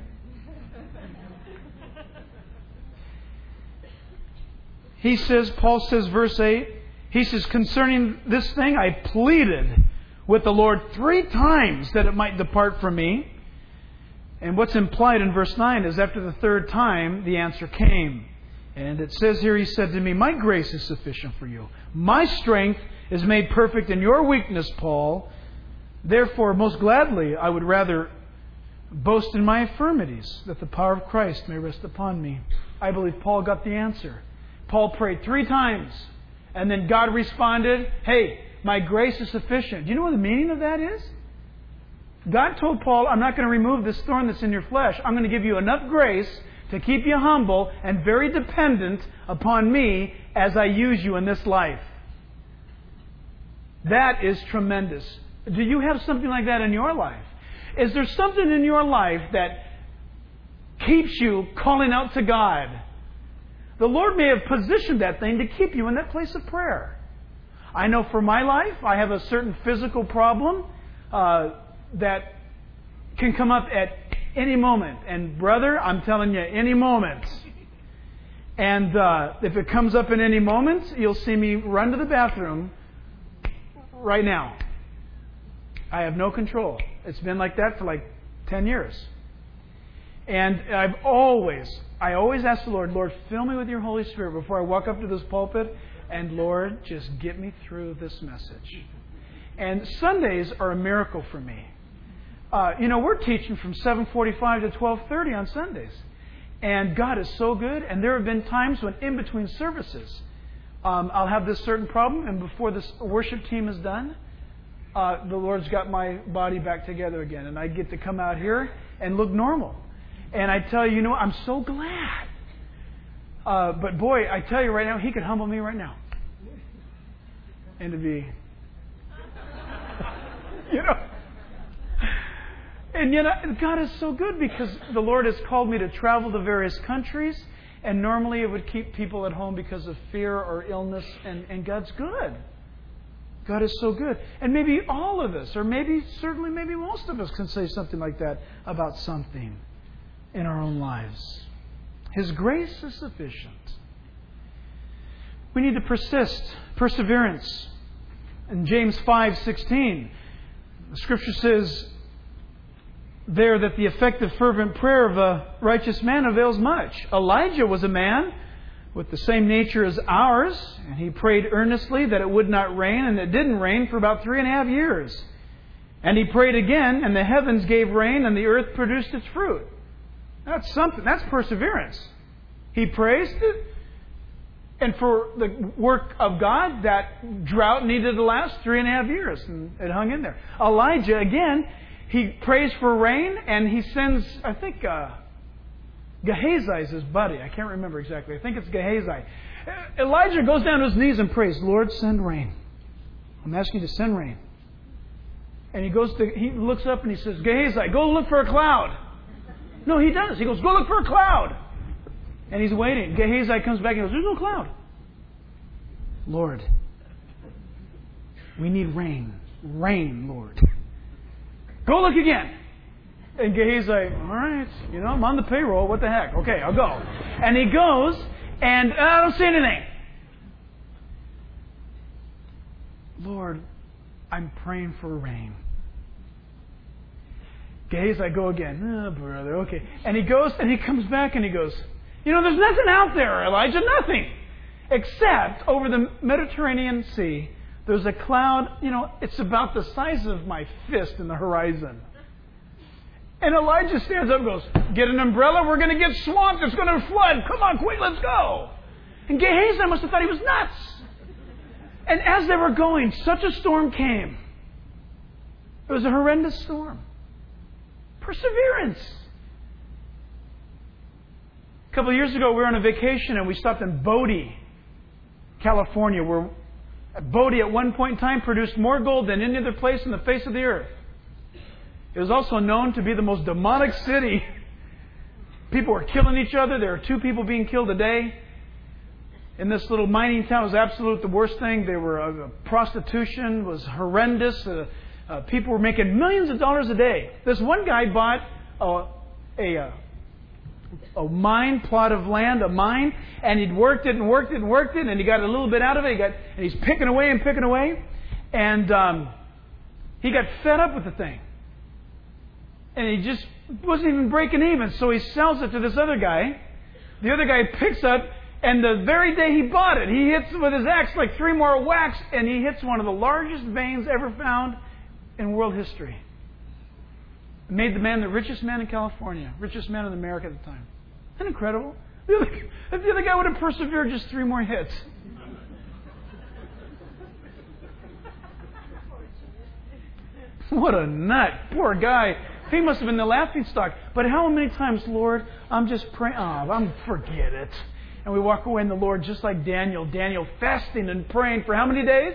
He says, Paul says, verse eight, he says, concerning this thing, I pleaded with the Lord three times that it might depart from me. And what's implied in verse nine is after the third time, the answer came. And it says here, he said to me, my grace is sufficient for you. My strength is made perfect in your weakness, Paul. Therefore, most gladly, I would rather boast in my infirmities, that the power of Christ may rest upon me. I believe Paul got the answer. Paul prayed three times. And then God responded, hey, my grace is sufficient. Do you know what the meaning of that is? God told Paul, I'm not going to remove this thorn that's in your flesh. I'm going to give you enough grace to keep you humble and very dependent upon me as I use you in this life. That is tremendous. Do you have something like that in your life? Is there something in your life that keeps you calling out to God? The Lord may have positioned that thing to keep you in that place of prayer. I know for my life, I have a certain physical problem uh, that can come up at any moment. And brother, I'm telling you, any moment. And uh, if it comes up in any moment, you'll see me run to the bathroom right now. I have no control. It's been like that for like ten years. And I've always, I always ask the Lord, Lord, fill me with your Holy Spirit before I walk up to this pulpit. And Lord, just get me through this message. And Sundays are a miracle for me. Uh, you know, we're teaching from seven forty-five to twelve thirty on Sundays. And God is so good. And there have been times when in between services, um, I'll have this certain problem. And before this worship team is done, uh, the Lord's got my body back together again. And I get to come out here and look normal. And I tell you, you know, I'm so glad. Uh, but boy, I tell you right now, He could humble me right now. And to be, you know. And you know, God is so good because the Lord has called me to travel to various countries. And normally it would keep people at home because of fear or illness. And, and God's good. God is so good. And maybe all of us, or maybe, certainly maybe most of us can say something like that about something in our own lives. His grace is sufficient. We need to persist, perseverance. In James five sixteen, the Scripture says there that the effective fervent prayer of a righteous man avails much. Elijah was a man with the same nature as ours, and he prayed earnestly that it would not rain, and it didn't rain for about three and a half years. And he prayed again, and the heavens gave rain, and the earth produced its fruit. That's something. That's perseverance. He prays, and for the work of God, that drought needed to last three and a half years, and it hung in there. Elijah, again, he prays for rain, and he sends, I think, uh, Gehazi is his buddy. I can't remember exactly. I think it's Gehazi. Elijah goes down to his knees and prays, Lord, send rain. I'm asking you to send rain. And he goes to, he looks up and he says, Gehazi, go look for a cloud. No, he does. He goes, go look for a cloud. And he's waiting. Gehazi comes back and goes, there's no cloud. Lord, we need rain. Rain, Lord. Go look again. And Gehazi, all right, you know, I'm on the payroll. What the heck? Okay, I'll go. And he goes, and uh, I don't see anything. Lord, I'm praying for rain. Gehazi, go again. Oh, brother, okay. And he goes, and he comes back, and he goes, you know, there's nothing out there, Elijah, nothing. Except over the Mediterranean Sea, there's a cloud, you know, it's about the size of my fist in the horizon. And Elijah stands up and goes, get an umbrella, we're going to get swamped, it's going to flood, come on, quick, let's go. And Gehazi must have thought he was nuts. And as they were going, such a storm came. It was a horrendous storm. Perseverance. A couple of years ago, we were on a vacation and we stopped in Bodie, California, where Bodie at one point in time produced more gold than any other place on the face of the earth. It was also known to be the most demonic city. People were killing each other. There were two people being killed a day. In this little mining town, it was absolute the worst thing. They were uh, prostitution was horrendous. Uh, uh, people were making millions of dollars a day. This one guy bought a, a, a mine plot of land, a mine, and he'd worked it and worked it and worked it, and he got a little bit out of it. He got, and he's picking away and picking away, and um, he got fed up with the thing. And he just wasn't even breaking even. So he sells it to this other guy. The other guy picks up, and the very day he bought it, he hits with his axe like three more whacks, and he hits one of the largest veins ever found in world history. It made the man the richest man in California, richest man in America at the time. Isn't that incredible? The other, if the other guy would have persevered just three more hits. What a nut. Poor guy. He must have been the laughing stock. But how many times, Lord, I'm just praying, oh, I'm forget it. And we walk away in the Lord just like Daniel. Daniel fasting and praying for how many days?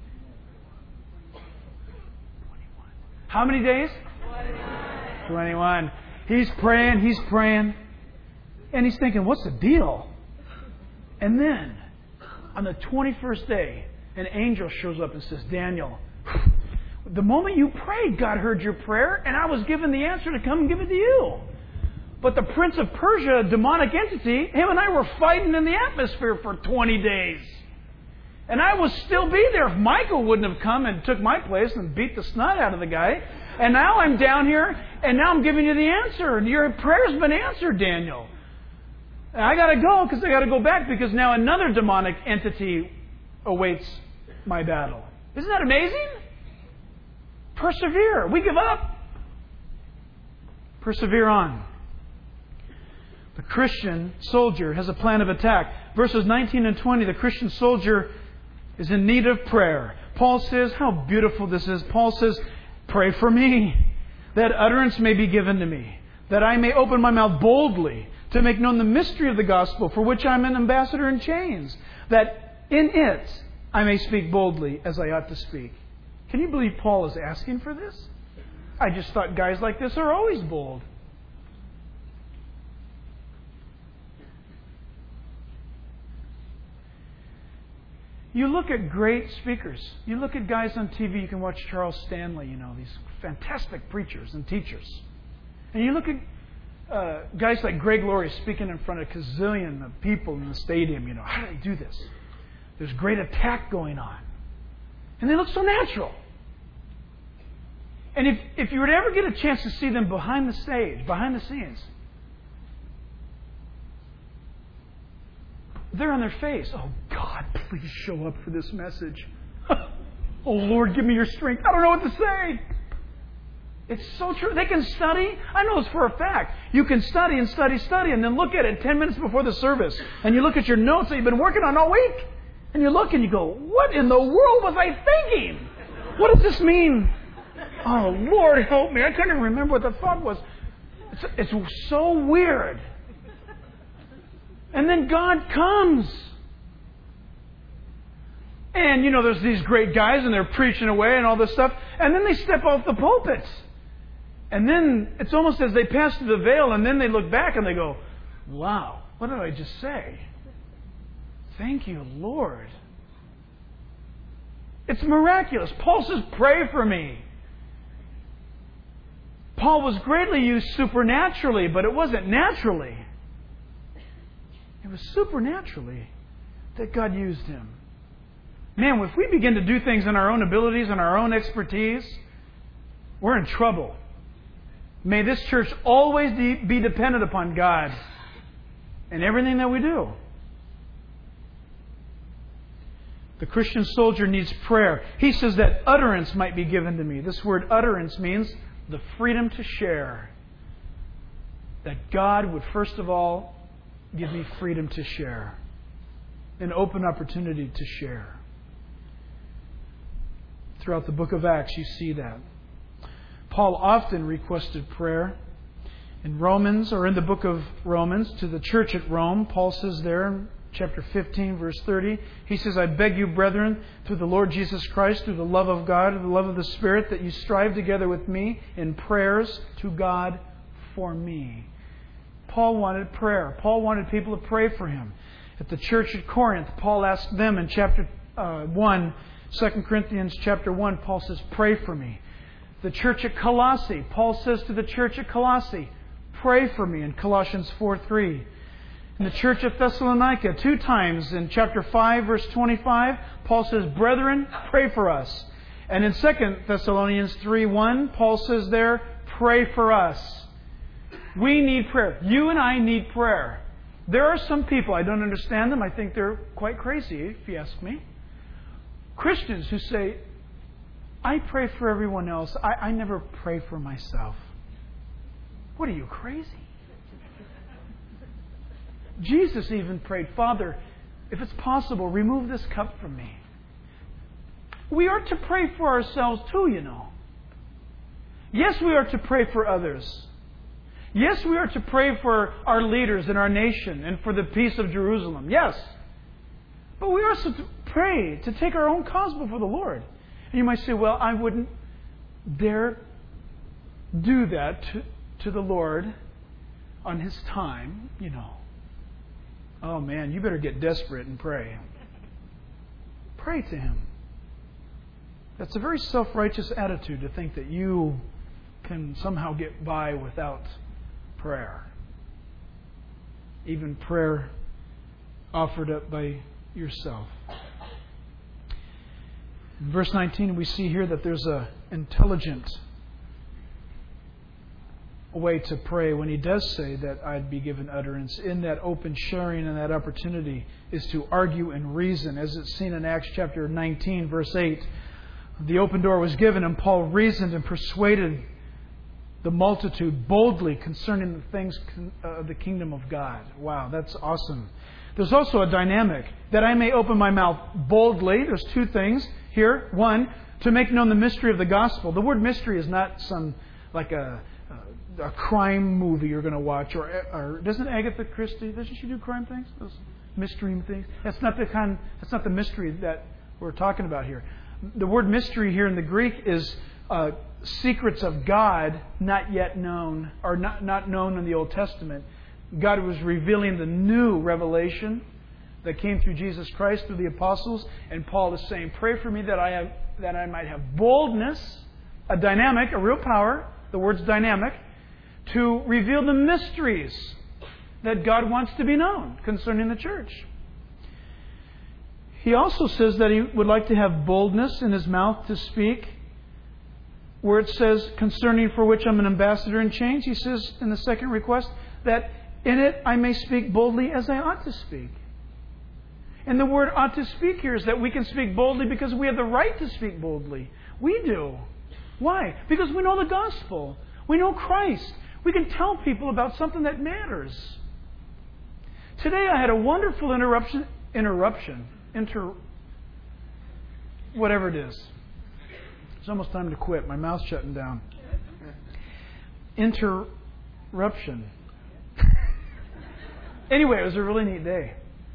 twenty-one. How many days? twenty-one. twenty-one. He's praying, he's praying. And he's thinking, what's the deal? And then, on the twenty-first day, an angel shows up and says, Daniel, the moment you prayed, God heard your prayer, and I was given the answer to come and give it to you. But the prince of Persia, a demonic entity, him and I were fighting in the atmosphere for twenty days. And I would still be there if Michael wouldn't have come and took my place and beat the snot out of the guy. And now I'm down here, and now I'm giving you the answer. And your prayer's been answered, Daniel. And I got to go because I got to go back because now another demonic entity awaits my battle. Isn't that amazing? Persevere. We give up. Persevere on. The Christian soldier has a plan of attack. Verses nineteen and twenty, the Christian soldier is in need of prayer. Paul says, how beautiful this is. Paul says, pray for me, that utterance may be given to me, that I may open my mouth boldly to make known the mystery of the gospel, for which I am an ambassador in chains, that in it I may speak boldly as I ought to speak. Can you believe Paul is asking for this? I just thought guys like this are always bold. You look at great speakers. You look at guys on T V. You can watch Charles Stanley, you know, these fantastic preachers and teachers. And you look at uh, guys like Greg Laurie speaking in front of a gazillion of people in the stadium. You know, how do they do this? There's great attack going on. And they look so natural. And if, if you were to ever get a chance to see them behind the stage, behind the scenes, they're on their face. Oh, God, please show up for this message. Oh, Lord, give me your strength. I don't know what to say. It's so true. They can study. I know this for a fact. You can study and study, study, and then look at it ten minutes before the service. And you look at your notes that you've been working on all week. And you look and you go, what in the world was I thinking? What does this mean? Oh, Lord, help me. I couldn't even remember what the thought was. It's, it's so weird. And then God comes. And, you know, there's these great guys and they're preaching away and all this stuff. And then they step off the pulpit. And then it's almost as they pass through the veil and then they look back and they go, wow, what did I just say? Thank you, Lord. It's miraculous. Paul says, pray for me. Paul was greatly used supernaturally, but it wasn't naturally. It was supernaturally that God used him. Man, if we begin to do things in our own abilities and our own expertise, we're in trouble. May this church always be dependent upon God in everything that we do. The Christian soldier needs prayer. He says that utterance might be given to me. This word utterance means the freedom to share. That God would first of all give me freedom to share. An open opportunity to share. Throughout the book of Acts, you see that. Paul often requested prayer. In Romans, or in the book of Romans, to the church at Rome, Paul says there in chapter fifteen, verse thirty, he says, I beg you, brethren, through the Lord Jesus Christ, through the love of God, through the love of the Spirit, that you strive together with me in prayers to God for me. Paul wanted prayer. Paul wanted people to pray for him. At the church at Corinth, Paul asked them in chapter uh, one, Second Corinthians chapter one, Paul says, pray for me. The church at Colossae, Paul says to the church at Colossae, pray for me in Colossians four three. In the church of Thessalonica, two times in chapter five, verse twenty-five, Paul says, brethren, pray for us. And in Second Thessalonians three one, Paul says there, pray for us. We need prayer. You and I need prayer. There are some people, I don't understand them, I think they're quite crazy, if you ask me. Christians who say, I pray for everyone else. I, I never pray for myself. What are you, crazy? Jesus even prayed, Father, if it's possible, remove this cup from me. We are to pray for ourselves too, you know. Yes, we are to pray for others. Yes, we are to pray for our leaders in our nation and for the peace of Jerusalem. Yes. But we are also to pray, to take our own cause before the Lord. And you might say, well, I wouldn't dare do that to, to the Lord on His time, you know. Oh man, you better get desperate and pray. Pray to Him. That's a very self-righteous attitude to think that you can somehow get by without prayer. Even prayer offered up by yourself. In verse nineteen, we see here that there's an intelligent way to pray when he does say that I'd be given utterance. In that open sharing and that opportunity is to argue and reason, as it's seen in Acts chapter nineteen, verse eight. The open door was given, and Paul reasoned and persuaded the multitude boldly concerning the things of the kingdom of God. Wow, that's awesome. There's also a dynamic that I may open my mouth boldly. There's two things here. One, to make known the mystery of the gospel. The word mystery is not some like a a, a crime movie you're going to watch, or, or doesn't Agatha Christie, doesn't she do crime things? Those mystery things. That's not the kind. That's not the mystery that we're talking about here. The word mystery here in the Greek is uh, secrets of God not yet known, or not not known in the Old Testament. God was revealing the new revelation that came through Jesus Christ through the apostles, and Paul is saying, "Pray for me that I have that I might have boldness, a dynamic, a real power. The word's dynamic, to reveal the mysteries that God wants to be known concerning the church." He also says that he would like to have boldness in his mouth to speak. Where it says, concerning for which I'm an ambassador in chains, he says in the second request that in it I may speak boldly as I ought to speak. And the word ought to speak here is that we can speak boldly because we have the right to speak boldly. We do. Why? Because we know the gospel. We know Christ. We can tell people about something that matters. Today I had a wonderful interruption, interruption, inter, whatever it is. It's almost time to quit. My mouth's shutting down. Interruption. Anyway, it was a really neat day.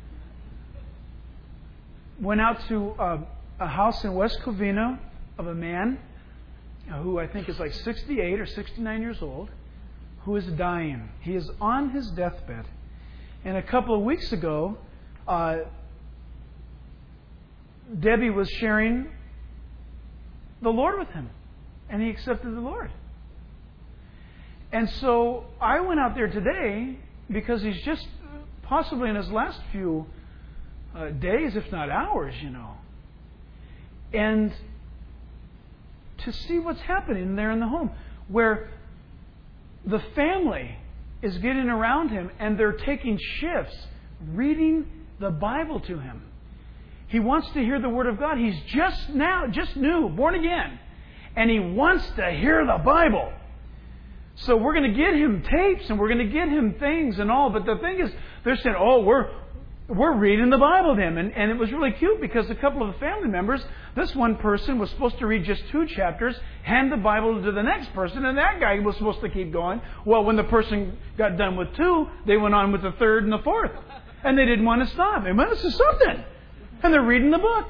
Went out to uh, a house in West Covina of a man who I think is like sixty-eight or sixty-nine years old, who is dying. He is on his deathbed. And a couple of weeks ago, uh, Debbie was sharing the Lord with him. And he accepted the Lord. And so I went out there today because he's just possibly in his last few uh, days, if not hours, you know. And to see what's happening there in the home, where the family is getting around him and they're taking shifts, reading the Bible to him. He wants to hear the Word of God. He's just now, just new, born again. And he wants to hear the Bible. So we're going to get him tapes and we're going to get him things and all. But the thing is, they're saying, oh, we're we're reading the Bible to him. And, and it was really cute because a couple of the family members, this one person was supposed to read just two chapters, hand the Bible to the next person, and that guy was supposed to keep going. Well, when the person got done with two, they went on with the third and the fourth. And they didn't want to stop. They went, this is something. And they're reading the book.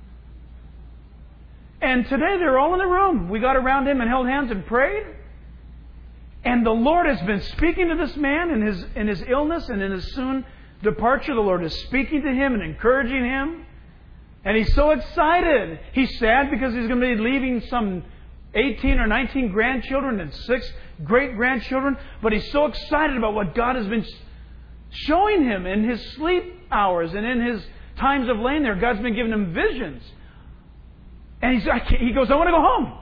And today they're all in the room. We got around him and held hands and prayed. And the Lord has been speaking to this man in his in his illness and in his soon departure. The Lord is speaking to him and encouraging him. And he's so excited. He's sad because he's going to be leaving some eighteen or nineteen grandchildren and six great-grandchildren. But he's so excited about what God has been showing him in his sleep hours and in his times of laying there. God's been giving him visions. And he's, he goes, I want to go home.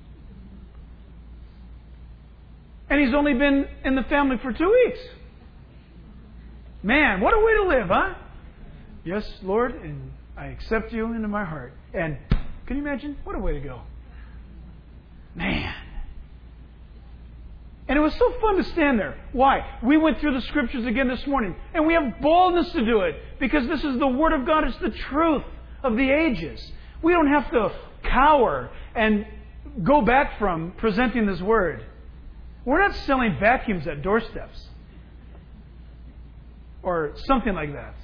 And he's only been in the family for two weeks. Man, what a way to live, huh? Yes, Lord, and I accept you into my heart. And can you imagine? What a way to go. Man. And it was so fun to stand there. Why? We went through the Scriptures again this morning. And we have boldness to do it. Because this is the Word of God. It's the truth of the ages. We don't have to cower and go back from presenting this Word. We're not selling vacuums at doorsteps. Or something like that.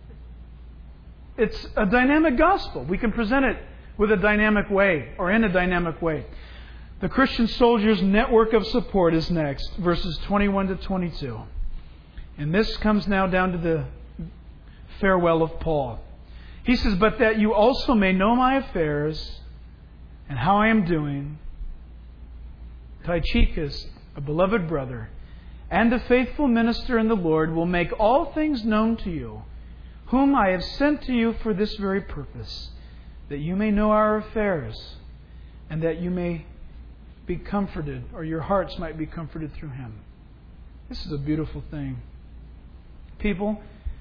It's a dynamic gospel. We can present it with a dynamic way. Or in a dynamic way. The Christian soldier's network of support is next, verses twenty-one to twenty-two. And this comes now down to the farewell of Paul. He says, but that you also may know my affairs and how I am doing, Tychicus, a beloved brother, and a faithful minister in the Lord, will make all things known to you, whom I have sent to you for this very purpose, that you may know our affairs, and that you may be comforted, or your hearts might be comforted through him. This is a beautiful thing. People,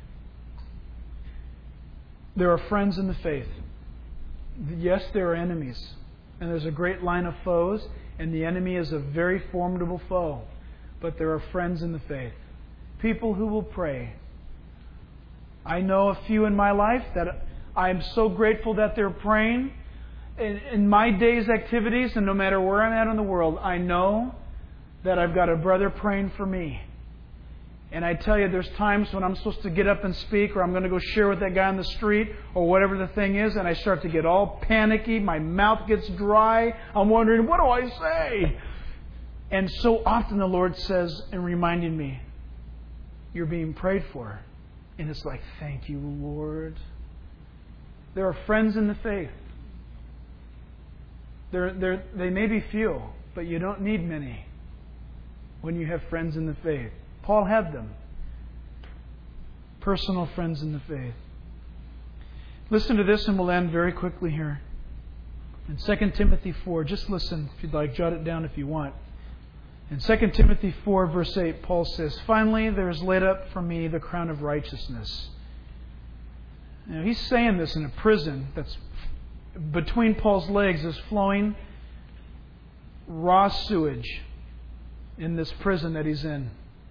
there are friends in the faith. Yes, there are enemies. And there's a great line of foes, and the enemy is a very formidable foe. But there are friends in the faith. People who will pray. I know a few in my life that I'm so grateful that they're praying. In, in my day's activities, and no matter where I'm at in the world, I know that I've got a brother praying for me. And I tell you, there's times when I'm supposed to get up and speak, or I'm going to go share with that guy on the street, or whatever the thing is, and I start to get all panicky. My mouth gets dry. I'm wondering, what do I say? And so often the Lord says, and reminding me, you're being prayed for. And it's like, thank you, Lord. There are friends in the faith. They're, they're, they may be few, but you don't need many when you have friends in the faith. Paul had them. Personal friends in the faith. Listen to this and we'll end very quickly here. In Second Timothy four, just listen if you'd like, jot it down if you want. In Second Timothy four, verse eight, Paul says, "Finally, there is laid up for me the crown of righteousness." Now, he's saying this in a prison that's between Paul's legs is flowing raw sewage in this prison that he's in.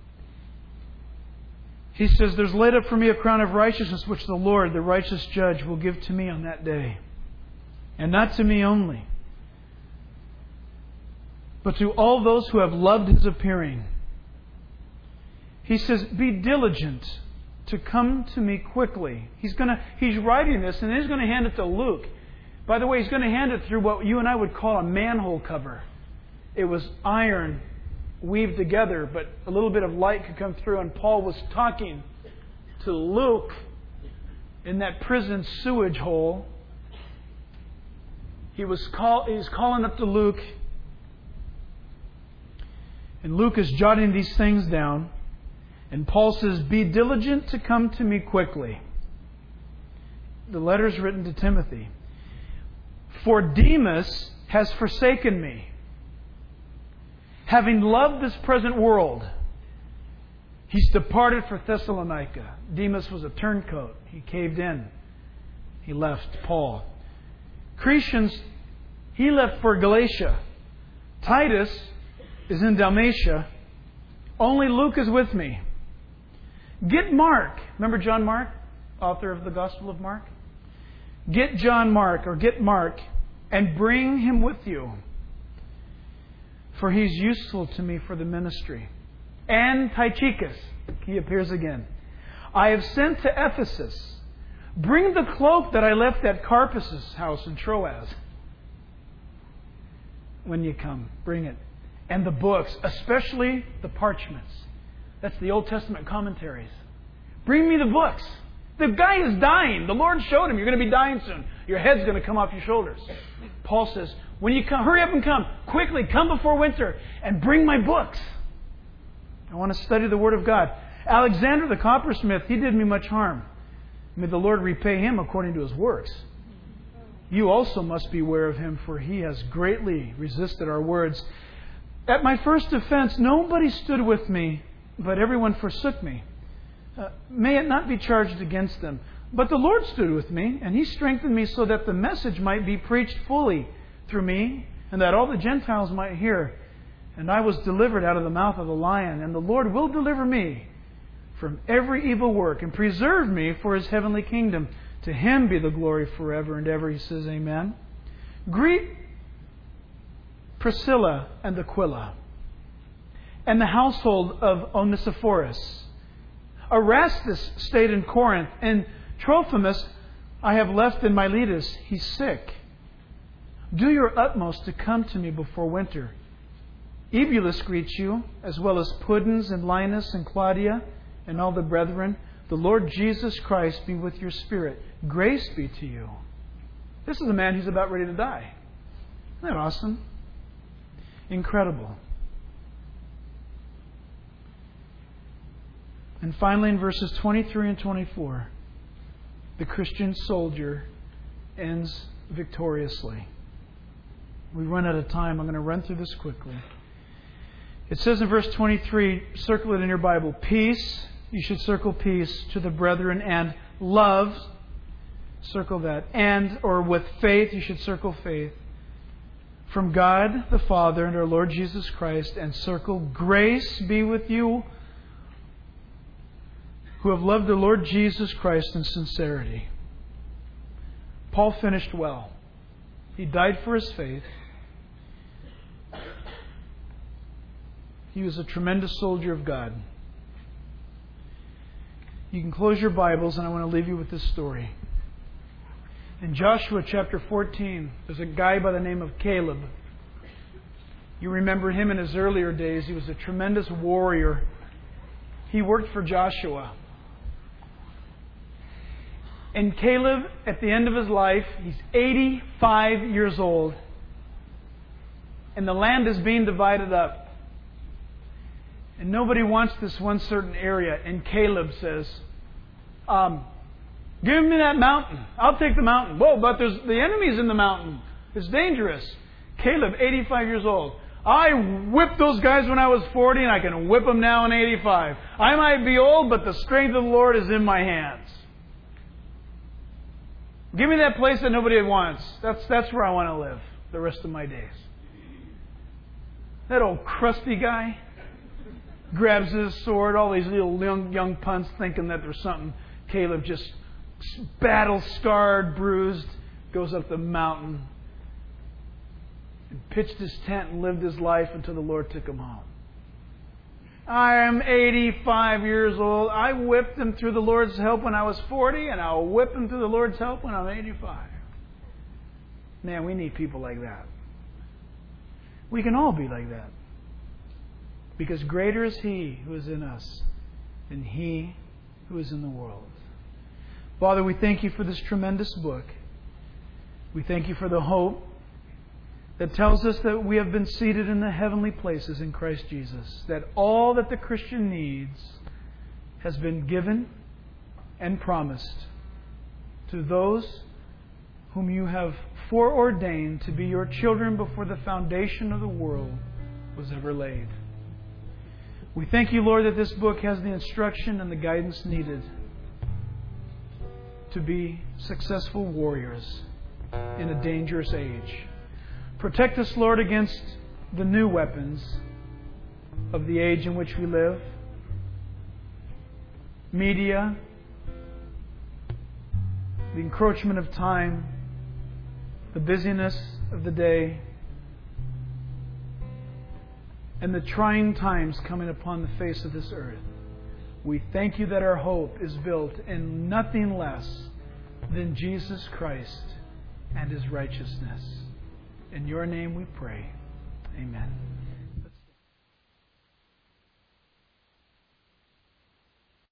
He says, "There's laid up for me a crown of righteousness, which the Lord, the righteous judge, will give to me on that day. And not to me only, but to all those who have loved His appearing." He says, "Be diligent to come to me quickly." He's gonna, he's writing this and he's going to hand it to Luke. By the way, he's going to hand it through what you and I would call a manhole cover. It was iron weaved together, but a little bit of light could come through. And Paul was talking to Luke in that prison sewage hole. He was call, he's calling up to Luke. And Luke is jotting these things down. And Paul says, "Be diligent to come to me quickly." The letter is written to Timothy. "For Demas has forsaken me, having loved this present world." He's departed for Thessalonica. Demas was a turncoat. He caved in. He left Paul. Crescens, he left for Galatia. Titus is in Dalmatia. Only Luke is with me. Get Mark. Remember John Mark, author of the Gospel of Mark? Get John Mark, or get Mark, and bring him with you, for he's useful to me for the ministry. And Tychicus, he appears again. I have sent to Ephesus. Bring the cloak that I left at Carpus' house in Troas. When you come, bring it. And the books, especially the parchments. That's the Old Testament commentaries. Bring me the books. The guy is dying. The Lord showed him, you're going to be dying soon. Your head's going to come off your shoulders. Paul says, when you come, hurry up and come. Quickly, come before winter and bring my books. I want to study the Word of God. Alexander the coppersmith, he did me much harm. May the Lord repay him according to his works. You also must beware of him, for he has greatly resisted our words. At my first offense, nobody stood with me, but everyone forsook me. Uh, may it not be charged against them. But the Lord stood with me, and He strengthened me so that the message might be preached fully through me, and that all the Gentiles might hear. And I was delivered out of the mouth of the lion, and the Lord will deliver me from every evil work and preserve me for His heavenly kingdom. To Him be the glory forever and ever. He says, Amen. Greet Priscilla and Aquila, and the household of Onesiphorus. Erastus stayed in Corinth, and Trophimus I have left in Miletus. He's sick. Do your utmost to come to me before winter. Eubulus greets you, as well as Pudens and Linus and Claudia and all the brethren. The Lord Jesus Christ be with your spirit. Grace be to you. This is a man who's about ready to die. Isn't that awesome? Incredible. And finally, in verses twenty-three and twenty-four, the Christian soldier ends victoriously. We run out of time. I'm going to run through this quickly. It says in verse twenty-three, circle it in your Bible, peace, you should circle peace, to the brethren, and love, circle that, and, or with faith, you should circle faith, from God the Father and our Lord Jesus Christ, and circle grace be with you who have loved the Lord Jesus Christ in sincerity. Paul finished well. He died for his faith. He was a tremendous soldier of God. You can close your Bibles, and I want to leave you with this story. In Joshua chapter fourteen, there's a guy by the name of Caleb. You remember him in his earlier days. He was a tremendous warrior. He worked for Joshua. And Caleb, at the end of his life, he's eighty-five years old. And the land is being divided up. And nobody wants this one certain area. And Caleb says, um, Give me that mountain. I'll take the mountain. Whoa, but there's the enemy's in the mountain. It's dangerous. Caleb, eighty-five years old. I whipped those guys when I was forty, and I can whip them now in eighty-five. I might be old, but the strength of the Lord is in my hands. Give me that place that nobody wants. That's, that's where I want to live the rest of my days. That old crusty guy grabs his sword, all these little young, young punts thinking that there's something. Caleb just battle-scarred, bruised, goes up the mountain and pitched his tent and lived his life until the Lord took him home. I am eighty-five years old. I whipped him through the Lord's help when I was forty, and I'll whip him through the Lord's help when I'm eighty-five. Man, we need people like that. We can all be like that. Because greater is He who is in us than he who is in the world. Father, we thank You for this tremendous book. We thank You for the hope that tells us that we have been seated in the heavenly places in Christ Jesus. That all that the Christian needs has been given and promised to those whom You have foreordained to be Your children before the foundation of the world was ever laid. We thank You, Lord, that this book has the instruction and the guidance needed to be successful warriors in a dangerous age. Protect us, Lord, against the new weapons of the age in which we live. Media, the encroachment of time, the busyness of the day, and the trying times coming upon the face of this earth. We thank You that our hope is built in nothing less than Jesus Christ and His righteousness. In Your name we pray. Amen.